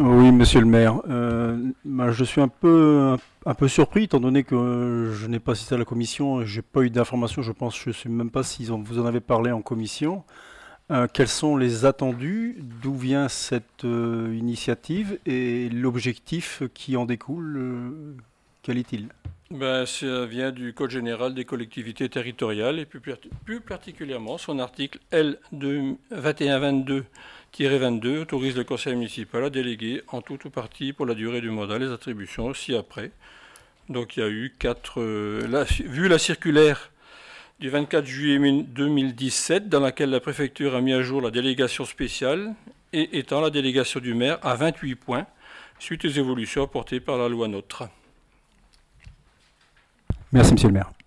Oui, monsieur le maire. Je suis un peu surpris, étant donné que je n'ai pas assisté à la commission, et j'ai pas eu d'informations. Je pense, je ne sais même pas si vous en avez parlé en commission. Quels sont les attendus? D'où vient cette initiative et l'objectif qui en découle? Quel est-il? Ça vient du Code général des collectivités territoriales et plus particulièrement son article L2 2122-22 autorise le conseil municipal à déléguer en tout ou partie pour la durée du mandat les attributions ci-après. Donc il y a eu vu la circulaire du 24 juillet 2017 dans laquelle la préfecture a mis à jour la délégation spéciale et étend la délégation du maire à 28 points suite aux évolutions apportées par la loi NOTRe. Merci, monsieur le maire.